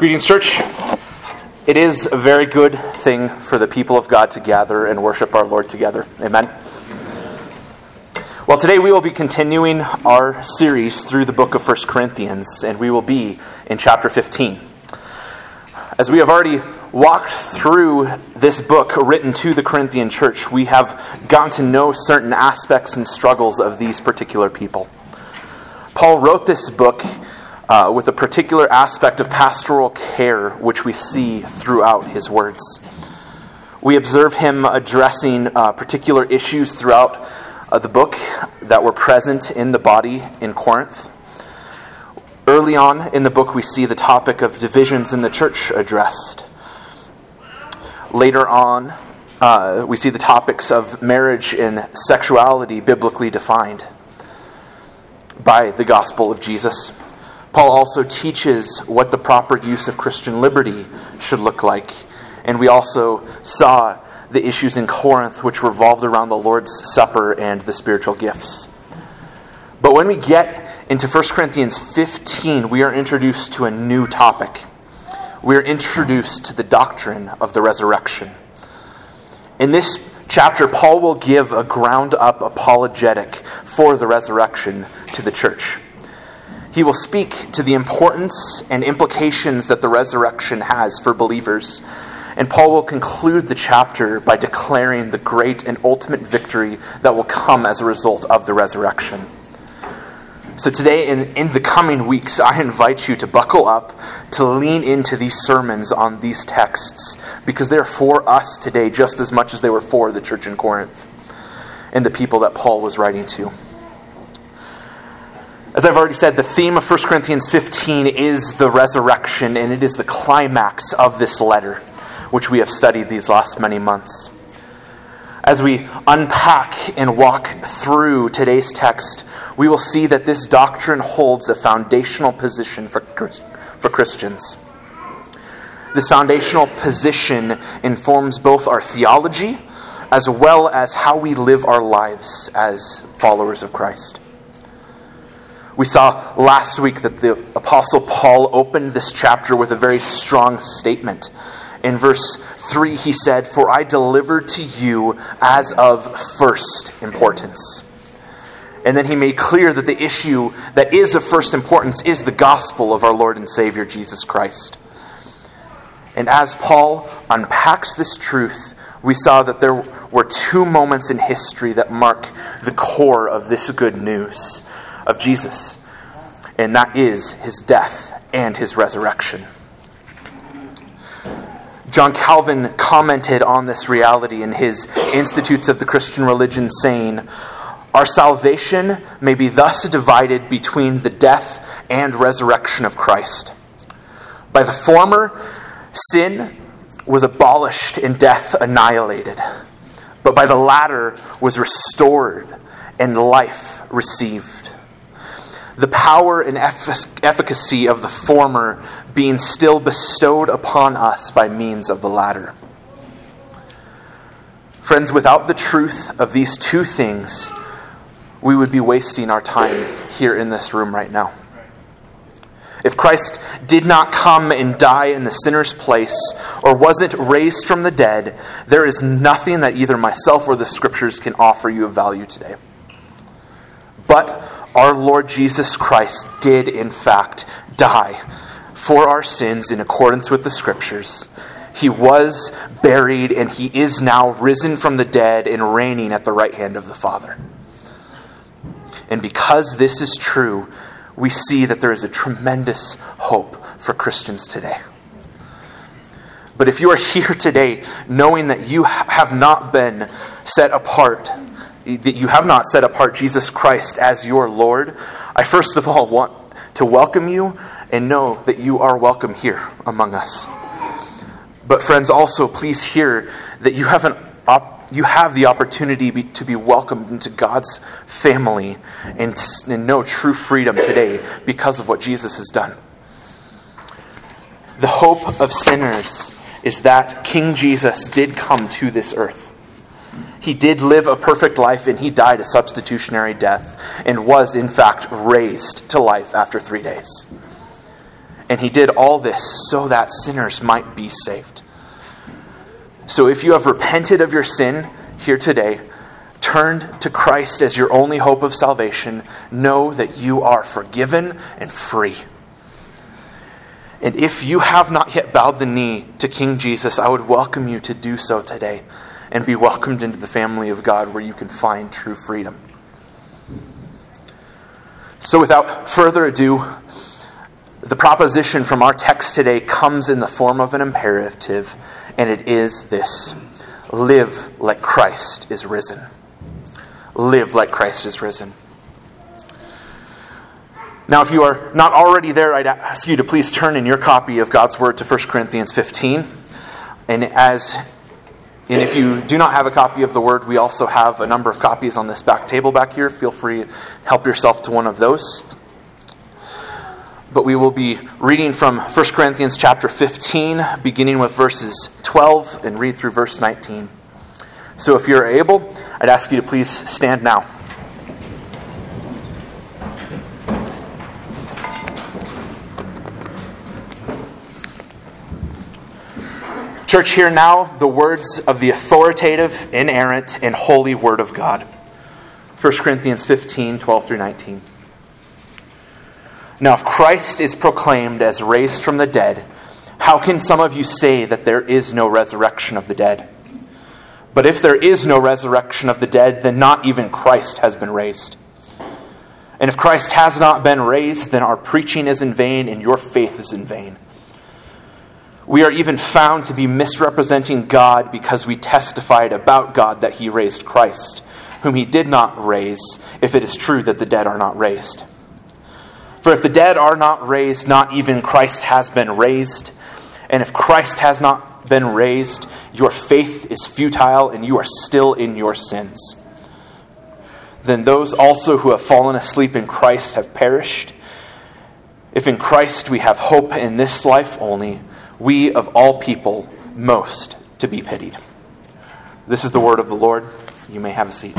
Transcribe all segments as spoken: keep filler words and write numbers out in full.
Greetings, church. It is a very good thing for the people of God to gather and worship our Lord together. Amen. Well, today we will be continuing our series through the book of First Corinthians, and we will be in chapter fifteen. As we have already walked through this book written to the Corinthian church, we have gotten to know certain aspects and struggles of these particular people. Paul wrote this book Uh, with a particular aspect of pastoral care, which we see throughout his words. We observe him addressing uh, particular issues throughout uh, the book that were present in the body in Corinth. Early on in the book, we see the topic of divisions in the church addressed. Later on, uh, we see the topics of marriage and sexuality biblically defined by the gospel of Jesus. Paul also teaches what the proper use of Christian liberty should look like. And we also saw the issues in Corinth which revolved around the Lord's Supper and the spiritual gifts. But when we get into First Corinthians fifteen, we are introduced to a new topic. We are introduced to the doctrine of the resurrection. In this chapter, Paul will give a ground-up apologetic for the resurrection to the church. He will speak to the importance and implications that the resurrection has for believers. And Paul will conclude the chapter by declaring the great and ultimate victory that will come as a result of the resurrection. So today, in, in the coming weeks, I invite you to buckle up, to lean into these sermons on these texts, because they're for us today just as much as they were for the church in Corinth and the people that Paul was writing to. As I've already said, the theme of First Corinthians fifteen is the resurrection, and it is the climax of this letter, which we have studied these last many months. As we unpack and walk through today's text, we will see that this doctrine holds a foundational position for for Christians. This foundational position informs both our theology as well as how we live our lives as followers of Christ. We saw last week that the Apostle Paul opened this chapter with a very strong statement. In verse three, he said, "For I delivered to you as of first importance." And then he made clear that the issue that is of first importance is the gospel of our Lord and Savior Jesus Christ. And as Paul unpacks this truth, we saw that there were two moments in history that mark the core of this good news of Jesus, and that is his death and his resurrection. John Calvin commented on this reality in his Institutes of the Christian Religion, saying, "Our salvation may be thus divided between the death and resurrection of Christ. By the former, sin was abolished and death annihilated, but by the latter was restored and life received. The power and efficacy of the former being still bestowed upon us by means of the latter." Friends, without the truth of these two things, we would be wasting our time here in this room right now. If Christ did not come and die in the sinner's place, or wasn't raised from the dead, there is nothing that either myself or the Scriptures can offer you of value today. But our Lord Jesus Christ did, in fact, die for our sins in accordance with the Scriptures. He was buried, and he is now risen from the dead and reigning at the right hand of the Father. And because this is true, we see that there is a tremendous hope for Christians today. But if you are here today knowing that you have not been set apart, that you have not set apart Jesus Christ as your Lord, I first of all want to welcome you and know that you are welcome here among us. But friends, also please hear that you have an op- you have the opportunity be- to be welcomed into God's family and, and know true freedom today because of what Jesus has done. The hope of sinners is that King Jesus did come to this earth. He did live a perfect life, and he died a substitutionary death and was, in fact, raised to life after three days. And he did all this so that sinners might be saved. So if you have repented of your sin here today, turned to Christ as your only hope of salvation, know that you are forgiven and free. And if you have not yet bowed the knee to King Jesus, I would welcome you to do so today and be welcomed into the family of God where you can find true freedom. So without further ado, the proposition from our text today comes in the form of an imperative, and it is this: live like Christ is risen. Live like Christ is risen. Now, if you are not already there, I'd ask you to please turn in your copy of God's Word to First Corinthians fifteen. And as and if you do not have a copy of the Word, we also have a number of copies on this back table back here. Feel free to help yourself to one of those. But we will be reading from First Corinthians chapter fifteen, beginning with verses twelve, and read through verse nineteen. So if you're able, I'd ask you to please stand now. Church, hear now the words of the authoritative, inerrant, and holy Word of God. First Corinthians fifteen, twelve through nineteen. Now, if Christ is proclaimed as raised from the dead, how can some of you say that there is no resurrection of the dead? But if there is no resurrection of the dead, then not even Christ has been raised. And if Christ has not been raised, then our preaching is in vain and your faith is in vain. We are even found to be misrepresenting God because we testified about God that he raised Christ, whom he did not raise, if it is true that the dead are not raised. For if the dead are not raised, not even Christ has been raised. And if Christ has not been raised, your faith is futile and you are still in your sins. Then those also who have fallen asleep in Christ have perished. If in Christ we have hope in this life only, we of all people most to be pitied. This is the word of the Lord. You may have a seat.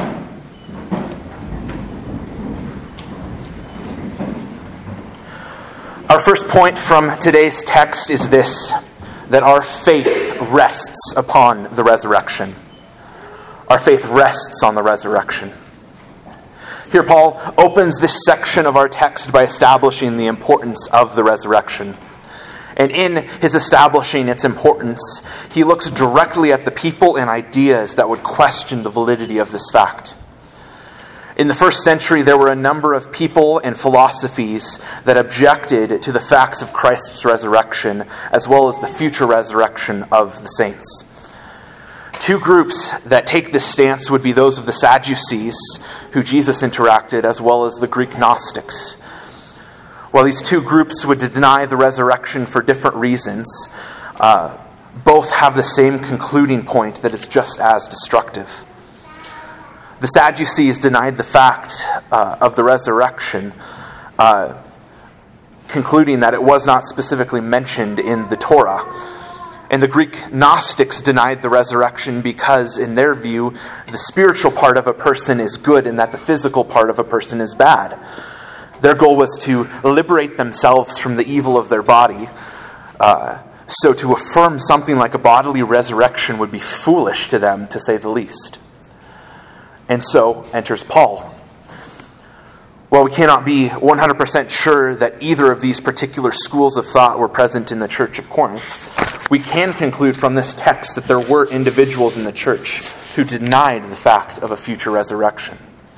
Our first point from today's text is this: that our faith rests upon the resurrection. Our faith rests on the resurrection. Here Paul opens this section of our text by establishing the importance of the resurrection. And in his establishing its importance, he looks directly at the people and ideas that would question the validity of this fact. In the first century, there were a number of people and philosophies that objected to the facts of Christ's resurrection, as well as the future resurrection of the saints. Two groups that take this stance would be those of the Sadducees, who Jesus interacted, as well as the Greek Gnostics. While these two groups would deny the resurrection for different reasons, uh, both have the same concluding point that it's just as destructive. The Sadducees denied the fact uh, of the resurrection, uh, concluding that it was not specifically mentioned in the Torah. And the Greek Gnostics denied the resurrection because, in their view, the spiritual part of a person is good and that the physical part of a person is bad. Their goal was to liberate themselves from the evil of their body. Uh, so to affirm something like a bodily resurrection would be foolish to them, to say the least. And so enters Paul. While we cannot be one hundred percent sure that either of these particular schools of thought were present in the church of Corinth, we can conclude from this text that there were individuals in the church who denied the fact of a future resurrection.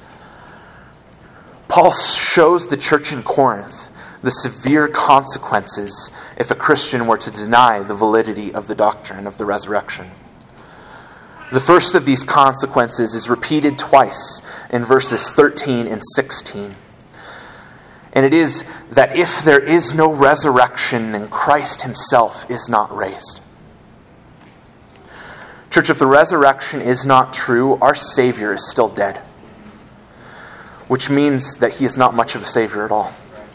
Paul shows the church in Corinth the severe consequences if a Christian were to deny the validity of the doctrine of the resurrection. The first of these consequences is repeated twice in verses thirteen and sixteen. And it is that if there is no resurrection, then Christ himself is not raised. Church, if the resurrection is not true, our Savior is still dead. Which means that he is not much of a Savior at all.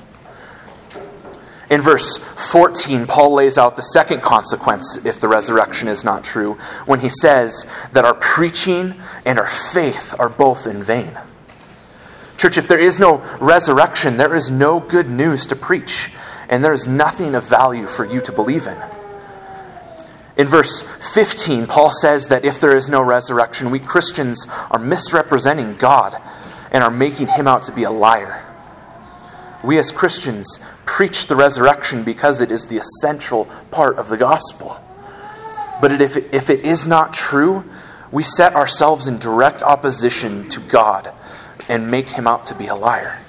In verse fourteen, Paul lays out the second consequence if the resurrection is not true, when he says that our preaching and our faith are both in vain. Church, if there is no resurrection, there is no good news to preach. and there is nothing of value for you to believe in. In verse fifteen, Paul says that if there is no resurrection, we Christians are misrepresenting God and are making him out to be a liar. We as Christians preach the resurrection because it is the essential part of the gospel. But if it, if it is not true, we set ourselves in direct opposition to God and make him out to be a liar.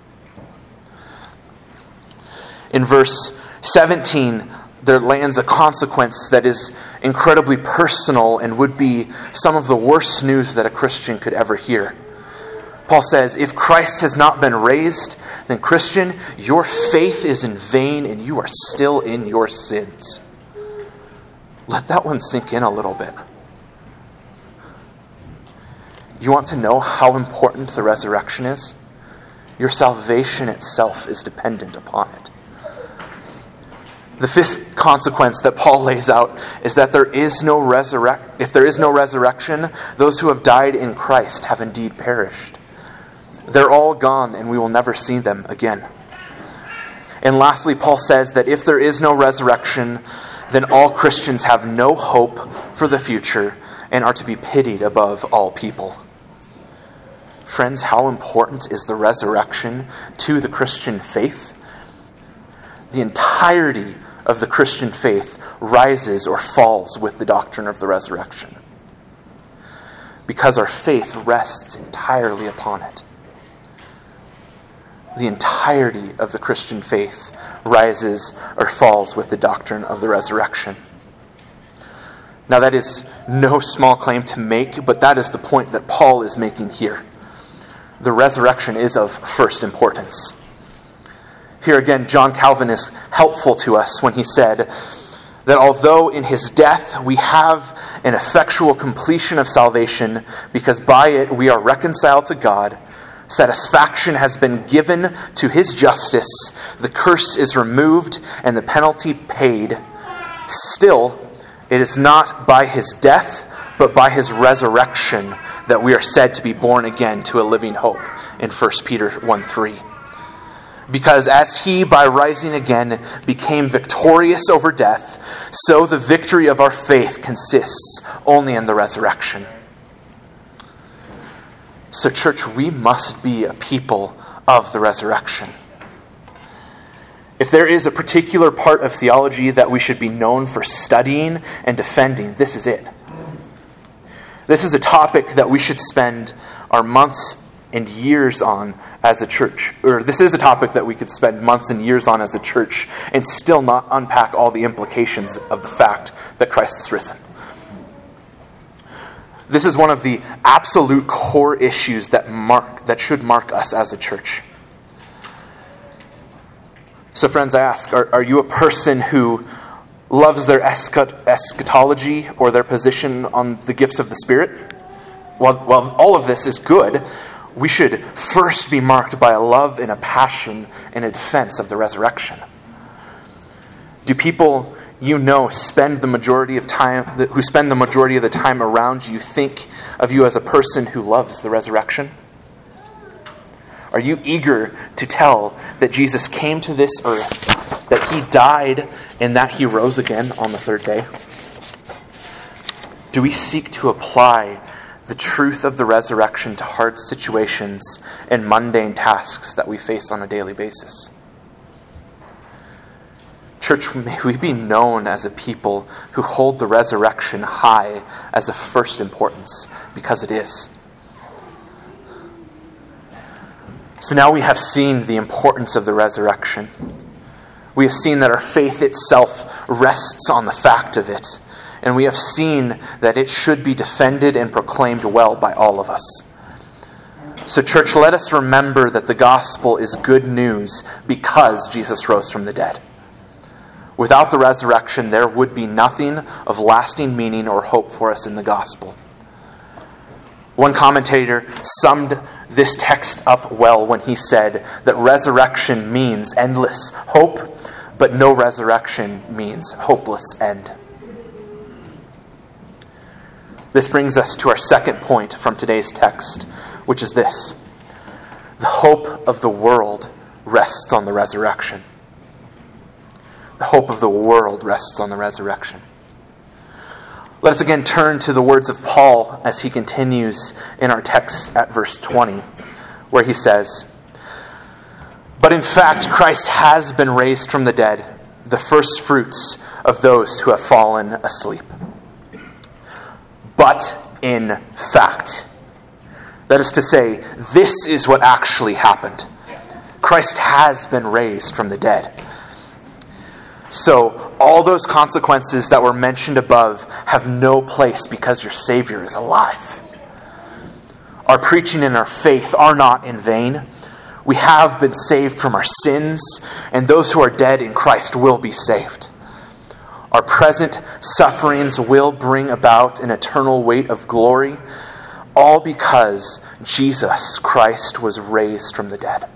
In verse seventeen, there lands a consequence that is incredibly personal and would be some of the worst news that a Christian could ever hear. Paul says, if Christ has not been raised, then Christian, your faith is in vain and you are still in your sins. Let that one sink in a little bit. You want to know how important the resurrection is? Your salvation itself is dependent upon it. The fifth consequence that Paul lays out is that there is no resurrect. If there is no resurrection, those who have died in Christ have indeed perished. They're all gone and we will never see them again. And lastly, Paul says that if there is no resurrection, then all Christians have no hope for the future and are to be pitied above all people. Friends, how important is the resurrection to the Christian faith? The entirety of the Christian faith rises or falls with the doctrine of the resurrection, because our faith rests entirely upon it. The entirety of the Christian faith rises or falls with the doctrine of the resurrection. Now that is no small claim to make, but that is the point that Paul is making here. The resurrection is of first importance. Here again, John Calvin is helpful to us when he said that although in his death we have an effectual completion of salvation, because by it we are reconciled to God, satisfaction has been given to his justice, the curse is removed and the penalty paid, still it is not by his death, but by his resurrection that we are said to be born again to a living hope in First Peter one three. Because as he, by rising again, became victorious over death, so the victory of our faith consists only in the resurrection. So, church, we must be a people of the resurrection. If there is a particular part of theology that we should be known for studying and defending, this is it. This is a topic that we should spend our months and years on as a church. Or this is a topic that we could spend months and years on as a church and still not unpack all the implications of the fact that Christ is risen. This is one of the absolute core issues that mark that should mark us as a church. So friends, I ask, are, are you a person who loves their eschatology or their position on the gifts of the Spirit? While, while all of this is good, we should first be marked by a love and a passion and a defense of the resurrection. Do people you know spend the majority of time who spend the majority of the time around you think of you as a person who loves the resurrection? Are you eager to tell that Jesus came to this earth, that he died, and that he rose again on the third day? Do we seek to apply the truth of the resurrection to hard situations and mundane tasks that we face on a daily basis? Church, may we be known as a people who hold the resurrection high as of first importance, because it is. So now we have seen the importance of the resurrection. We have seen that our faith itself rests on the fact of it. And we have seen that it should be defended and proclaimed well by all of us. So church, let us remember that the gospel is good news because Jesus rose from the dead. Without the resurrection, there would be nothing of lasting meaning or hope for us in the gospel. One commentator summed this text up well when he said that resurrection means endless hope, but no resurrection means hopeless end. This brings us to our second point from today's text, which is this: the hope of the world rests on the resurrection. The hope of the world rests on the resurrection. Let us again turn to the words of Paul as he continues in our text at verse twenty, where he says, "But in fact, Christ has been raised from the dead, the first fruits of those who have fallen asleep." But in fact, that is to say, this is what actually happened. Christ has been raised from the dead. So, all those consequences that were mentioned above have no place because your Savior is alive. Our preaching and our faith are not in vain. We have been saved from our sins, and those who are dead in Christ will be saved. Our present sufferings will bring about an eternal weight of glory, all because Jesus Christ was raised from the dead.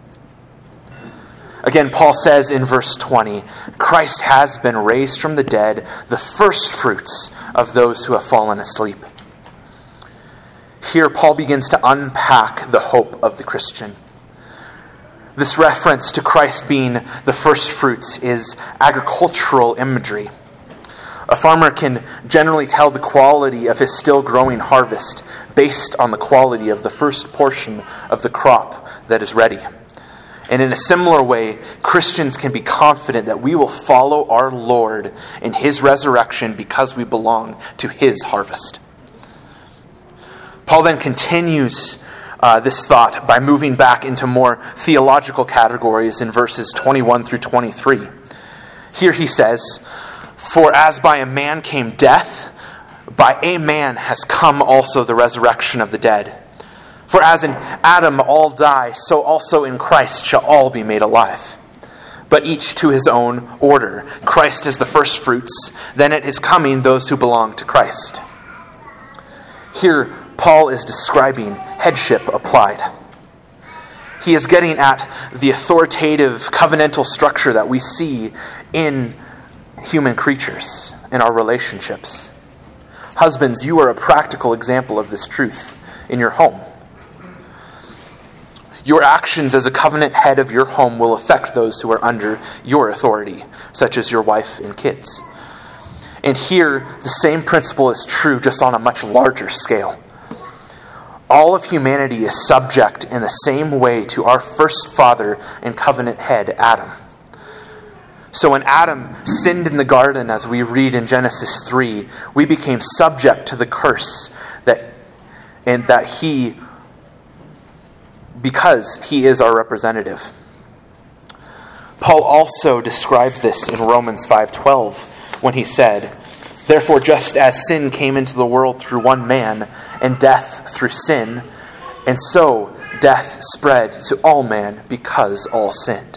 Again, Paul says in verse twenty, Christ has been raised from the dead, the first fruits of those who have fallen asleep. Here, Paul begins to unpack the hope of the Christian. This reference to Christ being the first fruits is agricultural imagery. A farmer can generally tell the quality of his still growing harvest based on the quality of the first portion of the crop that is ready. And in a similar way, Christians can be confident that we will follow our Lord in His resurrection because we belong to His harvest. Paul then continues uh, this thought by moving back into more theological categories in verses twenty-one through twenty-three. Here he says, "For as by a man came death, by a man has come also the resurrection of the dead. For as in Adam all die, so also in Christ shall all be made alive. But each to his own order. Christ is the first fruits, then at his coming those who belong to Christ." Here, Paul is describing headship applied. He is getting at the authoritative covenantal structure that we see in human creatures, in our relationships. Husbands, you are a practical example of this truth in your home. Your actions as a covenant head of your home will affect those who are under your authority, such as your wife and kids. And here, the same principle is true, just on a much larger scale. All of humanity is subject in the same way to our first father and covenant head, Adam. So when Adam sinned in the garden, as we read in Genesis three, we became subject to the curse that, and that he because he is our representative. Paul also describes this in Romans five twelve when he said, "Therefore just as sin came into the world through one man, and death through sin, and so death spread to all men because all sinned."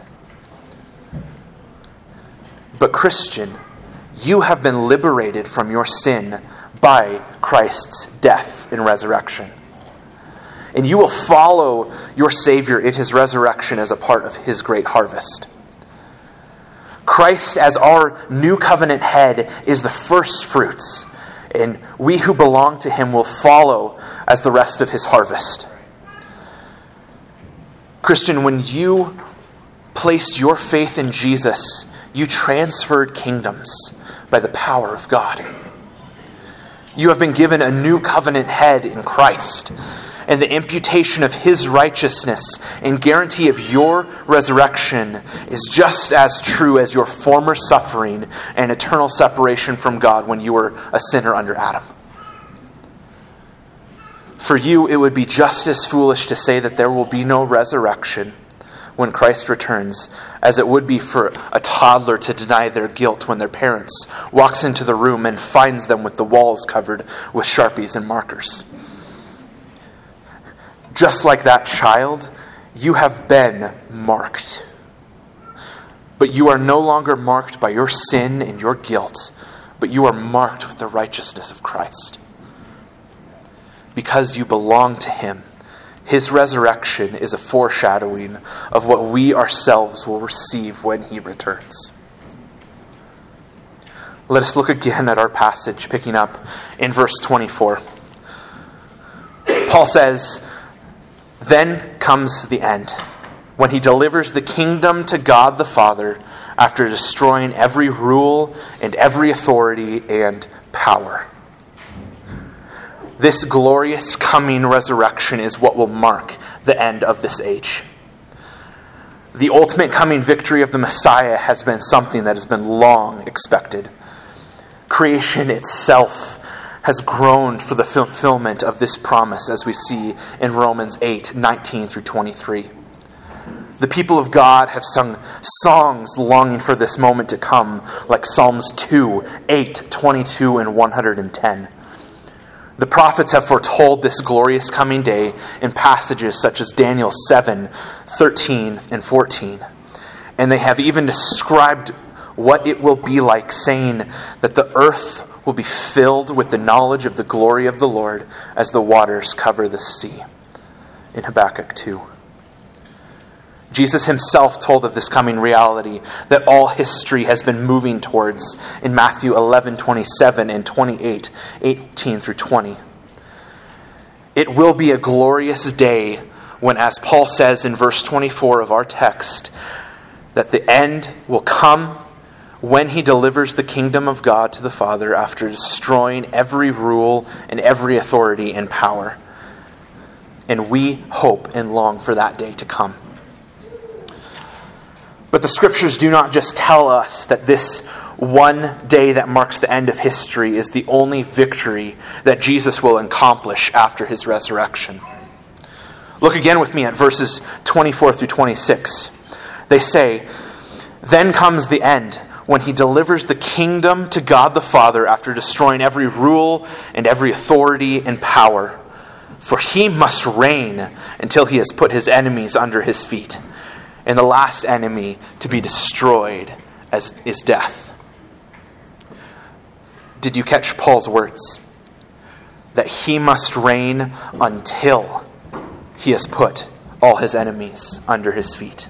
But Christian, you have been liberated from your sin by Christ's death and resurrection. And you will follow your Savior in His resurrection as a part of His great harvest. Christ, as our new covenant head, is the first fruits, and we who belong to Him will follow as the rest of His harvest. Christian, when you placed your faith in Jesus, you transferred kingdoms by the power of God. You have been given a new covenant head in Christ, and the imputation of His righteousness and guarantee of your resurrection is just as true as your former suffering and eternal separation from God when you were a sinner under Adam. For you, it would be just as foolish to say that there will be no resurrection when Christ returns as it would be for a toddler to deny their guilt when their parents walks into the room and finds them with the walls covered with Sharpies and markers. Just like that child, you have been marked. But you are no longer marked by your sin and your guilt, but you are marked with the righteousness of Christ. Because you belong to Him, His resurrection is a foreshadowing of what we ourselves will receive when He returns. Let us look again at our passage, picking up in verse twenty-four. Paul says, "Then comes the end, when He delivers the kingdom to God the Father after destroying every rule and every authority and power. This glorious coming resurrection is what will mark the end of this age. The ultimate coming victory of the Messiah has been something that has been long expected. Creation itself has groaned for the fulfillment of this promise, as we see in Romans eight, nineteen through twenty-three. The people of God have sung songs longing for this moment to come, like Psalms two, eight, twenty-two, and one hundred ten. The prophets have foretold this glorious coming day in passages such as Daniel seven, thirteen, and fourteen. And they have even described what it will be like, saying that the earth will be filled with the knowledge of the glory of the Lord as the waters cover the sea. In Habakkuk two. Jesus himself told of this coming reality that all history has been moving towards in Matthew eleven, twenty-seven and twenty-eight, eighteen through twenty. It will be a glorious day when, as Paul says in verse twenty-four of our text, that the end will come when he delivers the kingdom of God to the Father after destroying every rule and every authority and power. And we hope and long for that day to come. But the scriptures do not just tell us that this one day that marks the end of history is the only victory that Jesus will accomplish after his resurrection. Look again with me at verses twenty-four through twenty-six. They say, "Then comes the end, when he delivers the kingdom to God the Father after destroying every rule and every authority and power. For he must reign until he has put his enemies under his feet. And the last enemy to be destroyed as is death." Did you catch Paul's words? That he must reign until he has put all his enemies under his feet.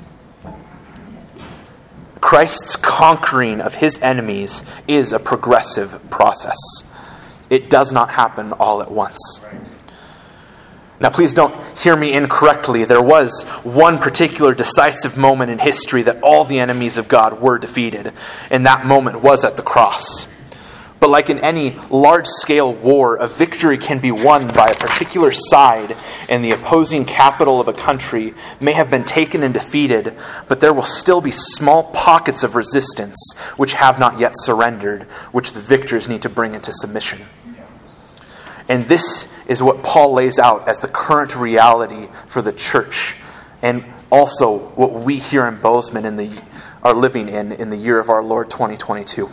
Christ's conquering of his enemies is a progressive process. It does not happen all at once. Now, please don't hear me incorrectly. There was one particular decisive moment in history that all the enemies of God were defeated, and that moment was at the cross. But like in any large-scale war, a victory can be won by a particular side, and the opposing capital of a country may have been taken and defeated, but there will still be small pockets of resistance which have not yet surrendered, which the victors need to bring into submission. And this is what Paul lays out as the current reality for the church, and also what we here in Bozeman in the, are living in in the year of our Lord twenty twenty-two.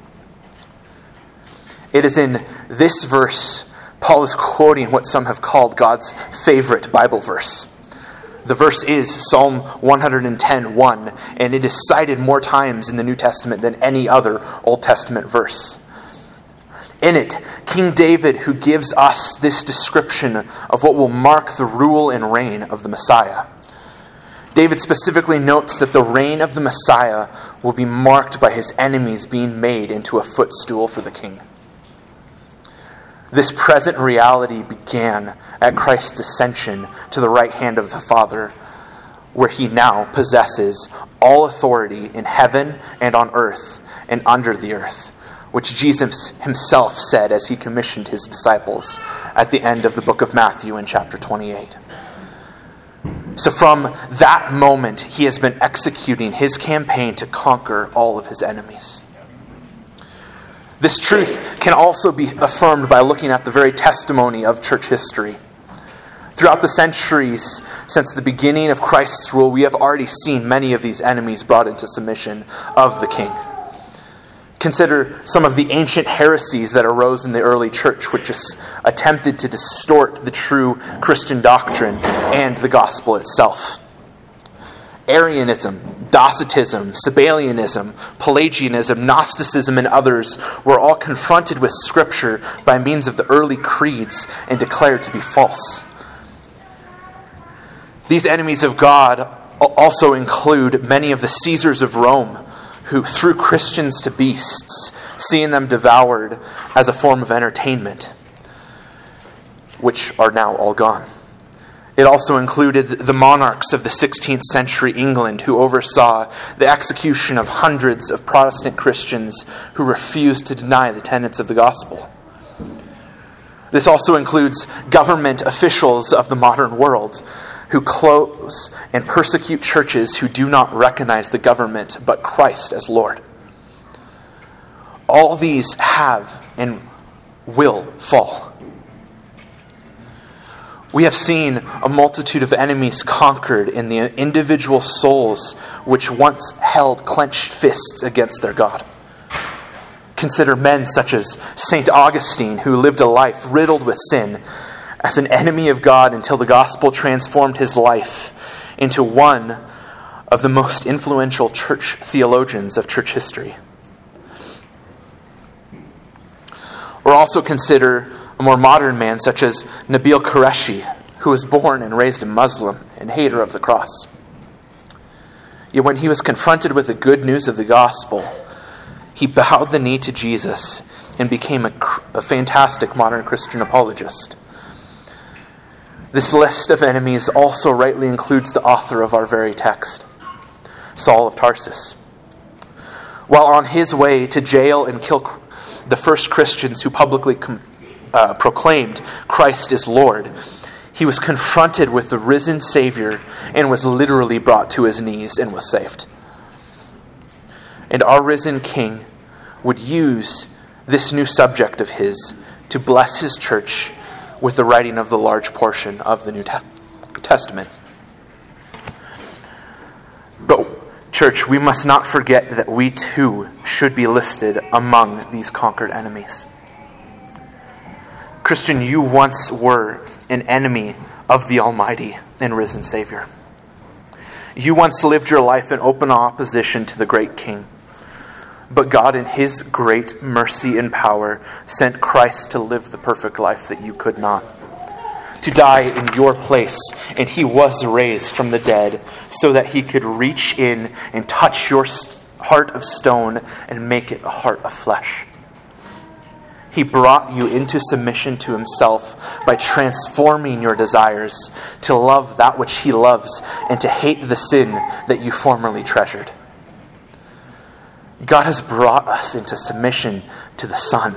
It is in this verse, Paul is quoting what some have called God's favorite Bible verse. The verse is Psalm one ten, one, and it is cited more times in the New Testament than any other Old Testament verse. In it, King David, who gives us this description of what will mark the rule and reign of the Messiah. David specifically notes that the reign of the Messiah will be marked by his enemies being made into a footstool for the king. This present reality began at Christ's ascension to the right hand of the Father, where he now possesses all authority in heaven and on earth and under the earth, which Jesus himself said as he commissioned his disciples at the end of the book of Matthew in chapter twenty-eight. So from that moment, he has been executing his campaign to conquer all of his enemies. This truth can also be affirmed by looking at the very testimony of church history. Throughout the centuries since the beginning of Christ's rule, we have already seen many of these enemies brought into submission of the king. Consider some of the ancient heresies that arose in the early church, which just attempted to distort the true Christian doctrine and the gospel itself. Arianism, Docetism, Sabellianism, Pelagianism, Gnosticism, and others were all confronted with Scripture by means of the early creeds and declared to be false. These enemies of God also include many of the Caesars of Rome, who threw Christians to beasts, seeing them devoured as a form of entertainment, which are now all gone. It also included the monarchs of the sixteenth century England who oversaw the execution of hundreds of Protestant Christians who refused to deny the tenets of the gospel. This also includes government officials of the modern world who close and persecute churches who do not recognize the government but Christ as Lord. All these have and will fall. We have seen a multitude of enemies conquered in the individual souls which once held clenched fists against their God. Consider men such as Saint Augustine, who lived a life riddled with sin as an enemy of God until the gospel transformed his life into one of the most influential church theologians of church history. Or also consider a more modern man such as Nabil Qureshi, who was born and raised a Muslim and hater of the cross. Yet when he was confronted with the good news of the gospel, he bowed the knee to Jesus and became a, a fantastic modern Christian apologist. This list of enemies also rightly includes the author of our very text, Saul of Tarsus. While on his way to jail and kill the first Christians who publicly com- uh, proclaimed Christ is Lord, he was confronted with the risen Savior and was literally brought to his knees and was saved. And our risen King would use this new subject of his to bless his church with the writing of the large portion of the New Testament. But, church, we must not forget that we too should be listed among these conquered enemies. Christian, you once were an enemy of the Almighty and risen Savior. You once lived your life in open opposition to the great King. But God, in His great mercy and power, sent Christ to live the perfect life that you could not, to die in your place. And He was raised from the dead so that He could reach in and touch your heart of stone and make it a heart of flesh. He brought you into submission to Himself by transforming your desires to love that which He loves and to hate the sin that you formerly treasured. God has brought us into submission to the Son.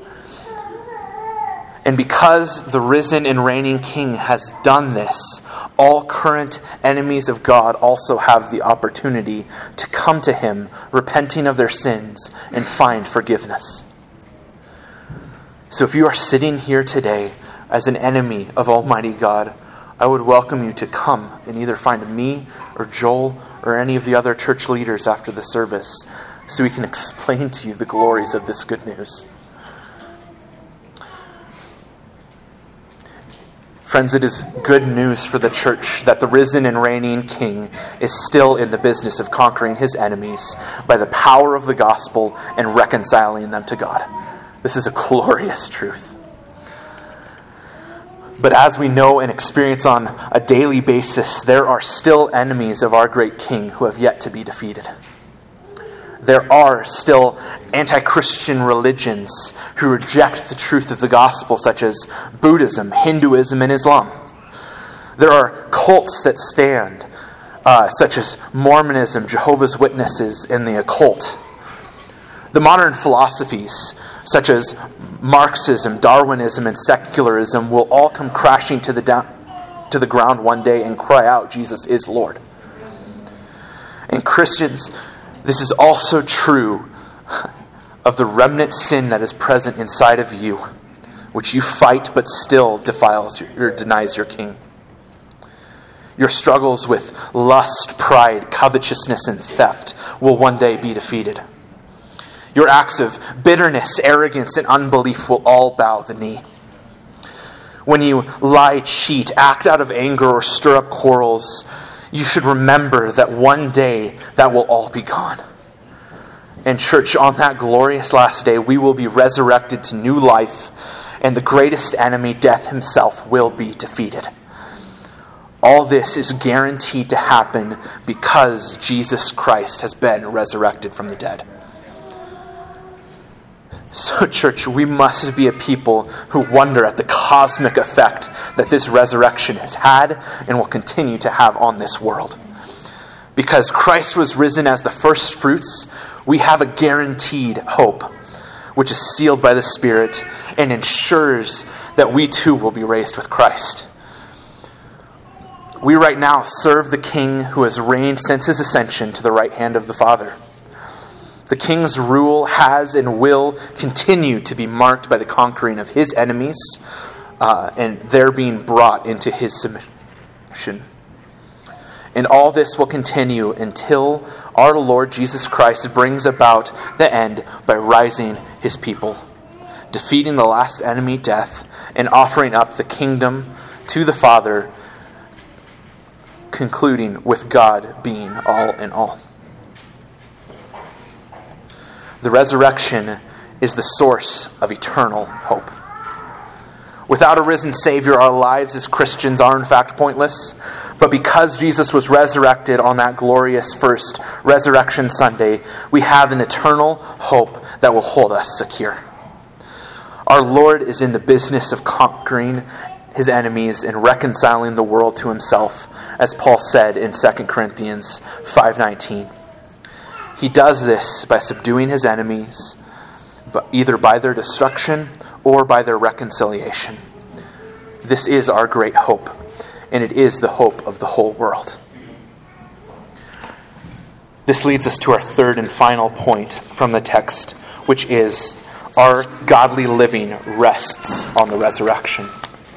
And because the risen and reigning King has done this, all current enemies of God also have the opportunity to come to Him, repenting of their sins, and find forgiveness. So if you are sitting here today as an enemy of Almighty God, I would welcome you to come and either find me or Joel or any of the other church leaders after the service, so we can explain to you the glories of this good news. Friends, it is good news for the church that the risen and reigning King is still in the business of conquering His enemies by the power of the gospel and reconciling them to God. This is a glorious truth. But as we know and experience on a daily basis, there are still enemies of our great King who have yet to be defeated. There are still anti-Christian religions who reject the truth of the gospel, such as Buddhism, Hinduism, and Islam. There are cults that stand, uh, such as Mormonism, Jehovah's Witnesses, and the occult. The modern philosophies, such as Marxism, Darwinism, and secularism, will all come crashing to the down, to the ground one day and cry out, Jesus is Lord. And Christians, this is also true of the remnant sin that is present inside of you, which you fight but still defiles or denies your King. Your struggles with lust, pride, covetousness, and theft will one day be defeated. Your acts of bitterness, arrogance, and unbelief will all bow the knee. When you lie, cheat, act out of anger, or stir up quarrels, you should remember that one day that will all be gone. And church, on that glorious last day, we will be resurrected to new life, and the greatest enemy, death himself, will be defeated. All this is guaranteed to happen because Jesus Christ has been resurrected from the dead. So, church, we must be a people who wonder at the cosmic effect that this resurrection has had and will continue to have on this world. Because Christ was risen as the first fruits, we have a guaranteed hope, which is sealed by the Spirit and ensures that we too will be raised with Christ. We right now serve the King who has reigned since his ascension to the right hand of the Father. The King's rule has and will continue to be marked by the conquering of his enemies uh, and their being brought into his submission. And all this will continue until our Lord Jesus Christ brings about the end by rising his people, defeating the last enemy, death, and offering up the kingdom to the Father, concluding with God being all in all. The resurrection is the source of eternal hope. Without a risen Savior, our lives as Christians are in fact pointless. But because Jesus was resurrected on that glorious first Resurrection Sunday, we have an eternal hope that will hold us secure. Our Lord is in the business of conquering his enemies and reconciling the world to himself, as Paul said in Second Corinthians five nineteen. He does this by subduing his enemies, but either by their destruction or by their reconciliation. This is our great hope, and it is the hope of the whole world. This leads us to our third and final point from the text, which is our godly living rests on the resurrection.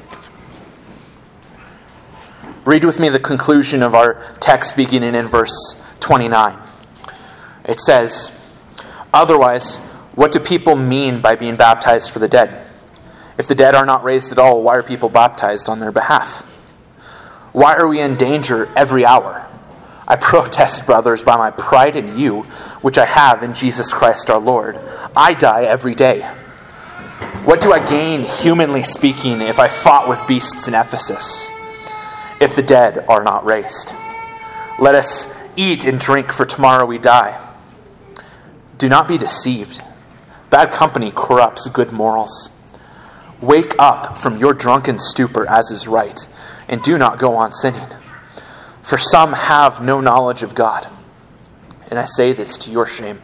Read with me the conclusion of our text beginning in verse twenty-nine. It says, "Otherwise, what do people mean by being baptized for the dead? If the dead are not raised at all, why are people baptized on their behalf? Why are we in danger every hour? I protest, brothers, by my pride in you, which I have in Jesus Christ our Lord. I die every day. What do I gain, humanly speaking, if I fought with beasts in Ephesus? If the dead are not raised. Let us eat and drink, for tomorrow we die. Do not be deceived. Bad company corrupts good morals. Wake up from your drunken stupor, as is right, and do not go on sinning. For some have no knowledge of God. And I say this to your shame."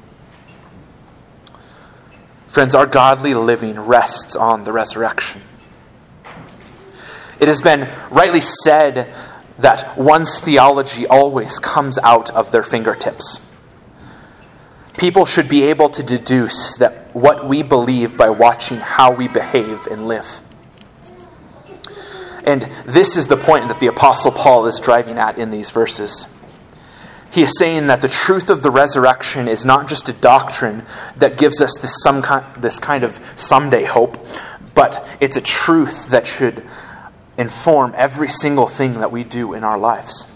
Friends, our godly living rests on the resurrection. It has been rightly said that one's theology always comes out of their fingertips. People should be able to deduce that what we believe by watching how we behave and live. And this is the point that the Apostle Paul is driving at in these verses. He is saying that the truth of the resurrection is not just a doctrine that gives us this some kind, this kind of someday hope, but it's a truth that should inform every single thing that we do in our lives.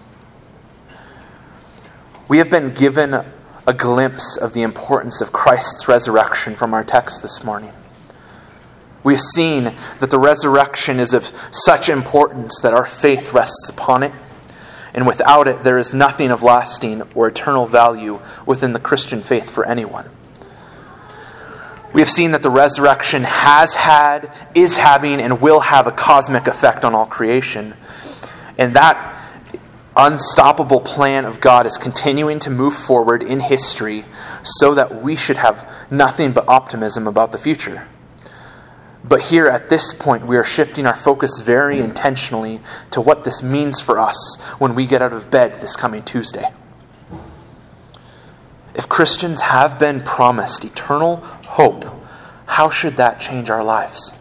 We have been given a glimpse of the importance of Christ's resurrection from our text this morning. We've seen that the resurrection is of such importance that our faith rests upon it, and without it there is nothing of lasting or eternal value within the Christian faith for anyone. We have seen that the resurrection has had, is having, and will have a cosmic effect on all creation, and that unstoppable plan of God is continuing to move forward in history so that we should have nothing but optimism about the future. But here at this point, we are shifting our focus very intentionally to what this means for us when we get out of bed this coming Tuesday. If Christians have been promised eternal hope, how should that change our lives?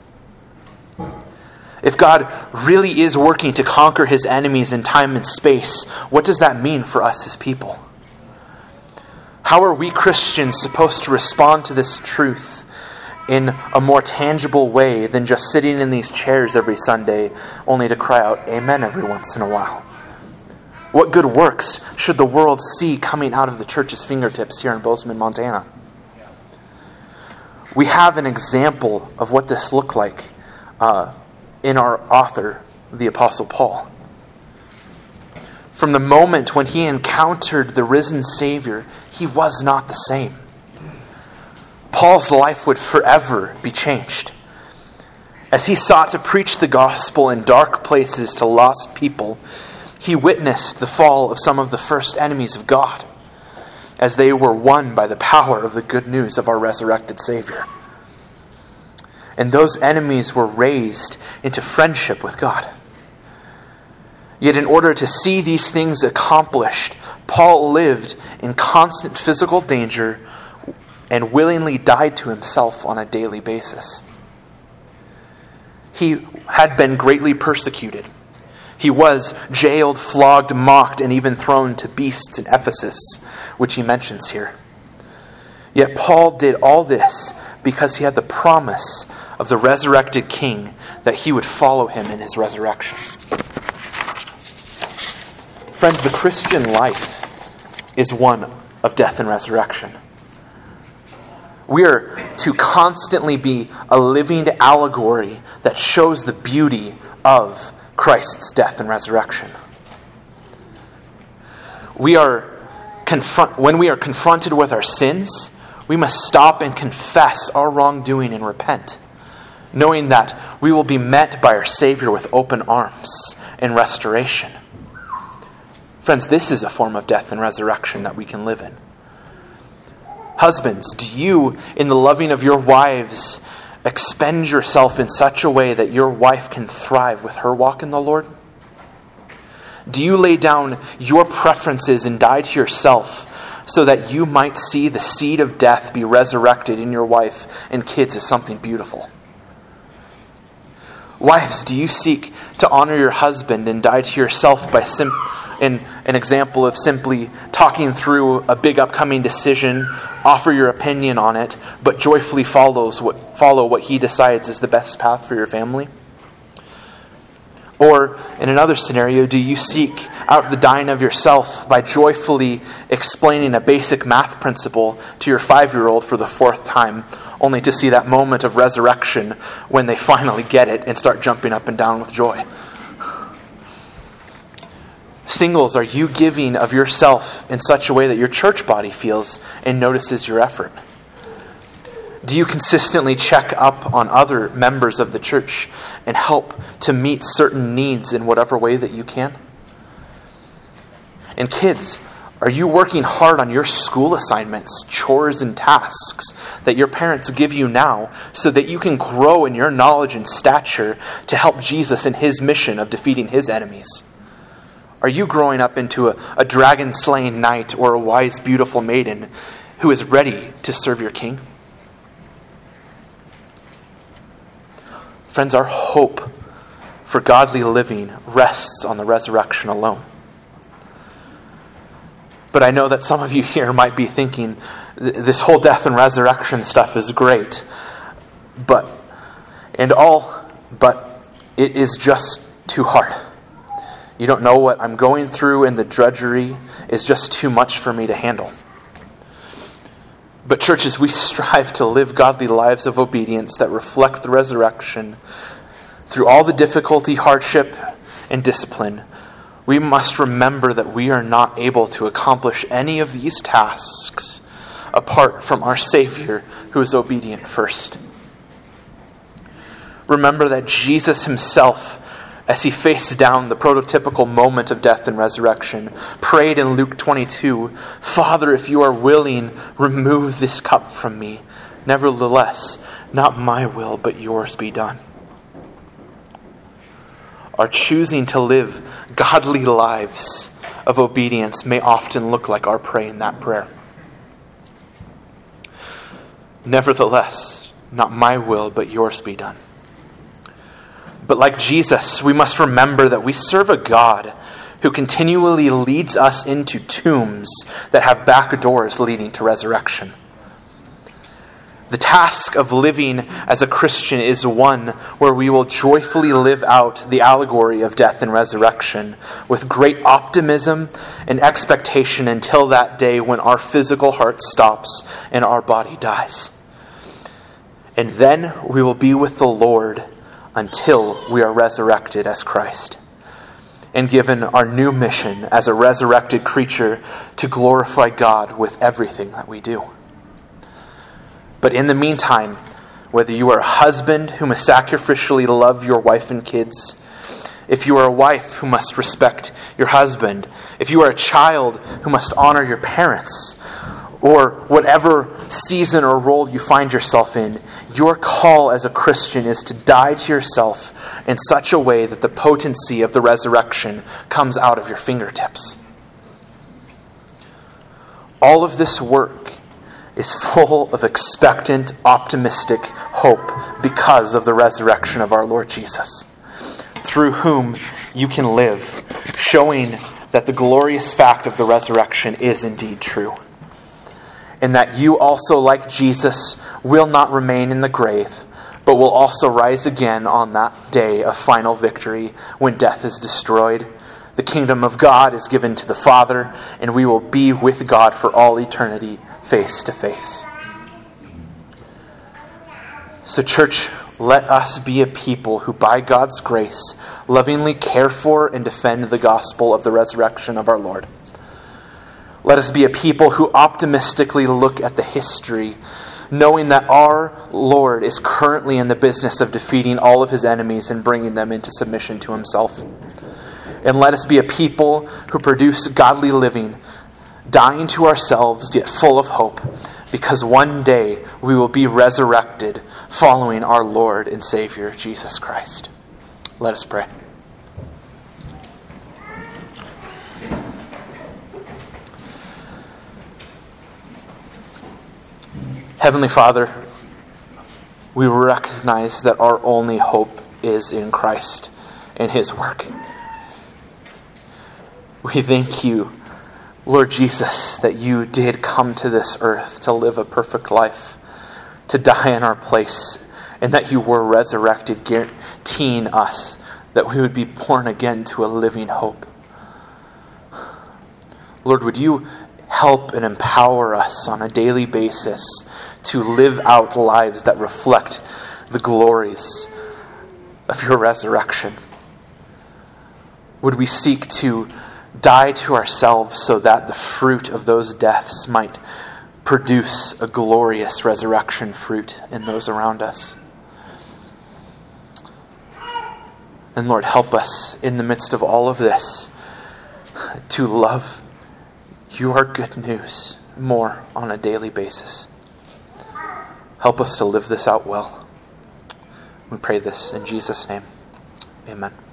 If God really is working to conquer his enemies in time and space, what does that mean for us as people? How are we Christians supposed to respond to this truth in a more tangible way than just sitting in these chairs every Sunday only to cry out amen every once in a while? What good works should the world see coming out of the church's fingertips here in Bozeman, Montana? We have an example of what this looked like uh, in our author, the Apostle Paul. From the moment when he encountered the risen Savior, he was not the same. Paul's life would forever be changed. As he sought to preach the gospel in dark places to lost people, he witnessed the fall of some of the first enemies of God, as they were won by the power of the good news of our resurrected Savior. And those enemies were raised into friendship with God. Yet in order to see these things accomplished, Paul lived in constant physical danger and willingly died to himself on a daily basis. He had been greatly persecuted. He was jailed, flogged, mocked, and even thrown to beasts in Ephesus, which he mentions here. Yet Paul did all this because he had the promise of the resurrected King that he would follow him in his resurrection. Friends, the Christian life is one of death and resurrection. We are to constantly be a living allegory that shows the beauty of Christ's death and resurrection. We are confront when we are confronted with our sins, we must stop and confess our wrongdoing and repent, knowing that we will be met by our Savior with open arms and restoration. Friends, this is a form of death and resurrection that we can live in. Husbands, do you, in the loving of your wives, expend yourself in such a way that your wife can thrive with her walk in the Lord? Do you lay down your preferences and die to yourself so that you might see the seed of death be resurrected in your wife and kids as something beautiful? Wives, do you seek to honor your husband and die to yourself by sim- in an example of simply talking through a big upcoming decision, offer your opinion on it, but joyfully follows what follow what he decides is the best path for your family? Or in another scenario, do you seek out the dying of yourself by joyfully explaining a basic math principle to your five-year-old for the fourth time, only to see that moment of resurrection when they finally get it and start jumping up and down with joy? Singles, are you giving of yourself in such a way that your church body feels and notices your effort? Do you consistently check up on other members of the church and help to meet certain needs in whatever way that you can? And kids, are you working hard on your school assignments, chores, and tasks that your parents give you now so that you can grow in your knowledge and stature to help Jesus in his mission of defeating his enemies? Are you growing up into a, a dragon-slaying knight or a wise, beautiful maiden who is ready to serve your king? Friends, our hope for godly living rests on the resurrection alone. But I know that some of you here might be thinking, this whole death and resurrection stuff is great, but, and all, but it is just too hard. You don't know what I'm going through, and the drudgery is just too much for me to handle. But churches, we strive to live godly lives of obedience that reflect the resurrection. Through all the difficulty, hardship, and discipline, we must remember that we are not able to accomplish any of these tasks apart from our Savior, who is obedient first. Remember that Jesus himself, as he faced down the prototypical moment of death and resurrection, prayed in Luke twenty-two, "Father, if you are willing, remove this cup from me. Nevertheless, not my will, but yours be done." Our choosing to live godly lives of obedience may often look like our praying that prayer. Nevertheless, not my will, but yours be done. But like Jesus, we must remember that we serve a God who continually leads us into tombs that have back doors leading to resurrection. The task of living as a Christian is one where we will joyfully live out the allegory of death and resurrection with great optimism and expectation until that day when our physical heart stops and our body dies. And then we will be with the Lord until we are resurrected as Christ and given our new mission as a resurrected creature to glorify God with everything that we do. But in the meantime, whether you are a husband who must sacrificially love your wife and kids, if you are a wife who must respect your husband, if you are a child who must honor your parents, or whatever season or role you find yourself in, your call as a Christian is to die to yourself in such a way that the potency of the resurrection comes out of your fingertips. All of this work is full of expectant, optimistic hope because of the resurrection of our Lord Jesus, through whom you can live, showing that the glorious fact of the resurrection is indeed true, and that you also, like Jesus, will not remain in the grave, but will also rise again on that day of final victory when death is destroyed. The kingdom of God is given to the Father, and we will be with God for all eternity, face to face. So, church, let us be a people who, by God's grace, lovingly care for and defend the gospel of the resurrection of our Lord. Let us be a people who optimistically look at the history, knowing that our Lord is currently in the business of defeating all of his enemies and bringing them into submission to himself. And let us be a people who produce godly living, dying to ourselves, yet full of hope, because one day we will be resurrected following our Lord and Savior, Jesus Christ. Let us pray. Heavenly Father, we recognize that our only hope is in Christ and his work. We thank you, Lord Jesus, that you did come to this earth to live a perfect life, to die in our place, and that you were resurrected, guaranteeing us that we would be born again to a living hope. Lord, would you help and empower us on a daily basis to live out lives that reflect the glories of your resurrection? Would we seek to die to ourselves so that the fruit of those deaths might produce a glorious resurrection fruit in those around us? And Lord, help us in the midst of all of this to love your good news more on a daily basis. Help us to live this out well. We pray this in Jesus' name. Amen.